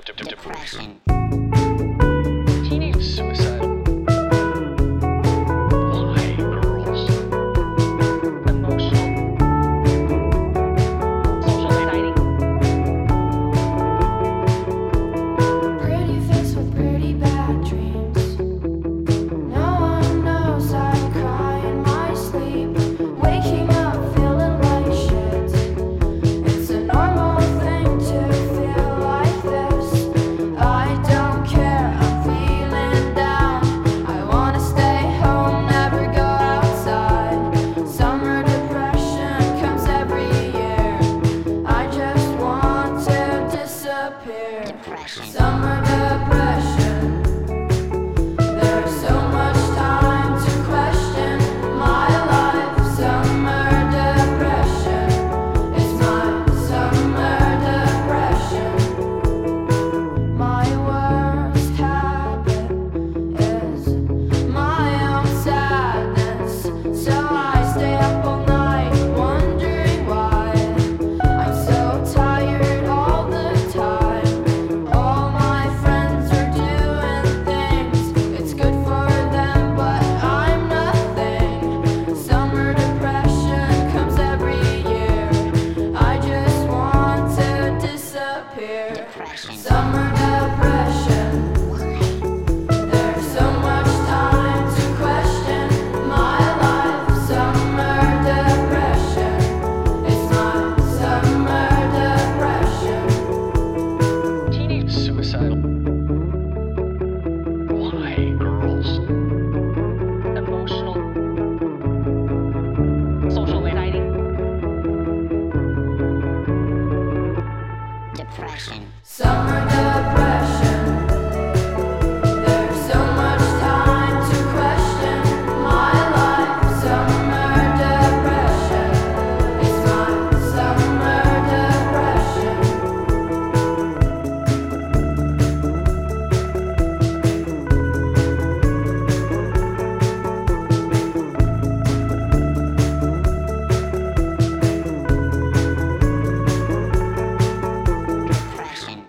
Depression. Teenage suicidal. Why, girls? Emotional. Social anxiety. Pretty face with pretty bad dreams. No one knows I cry in my sleep. Waking up feeling like shit. It's a normal thing to feel like this. I don't care, I'm feeling down. I wanna stay home, never go outside. Summer depression comes every year. I just want to disappear. Depression. Summer depression. There's so much time to question my life. Summer depression is my summer depression. My worst habit is my own sadness. So I stay up all night wondering why. I'm so tired all the time. All my friends are doing things. It's good for them, but I'm nothing. Summer depression comes every year. I just want to disappear. Depression. Summer depression. There's so much time to question my life. Summer depression. It's my summer depression. Teenage suicidal. Why, girls? Emotional. Social anxiety. Depression. Summer depression.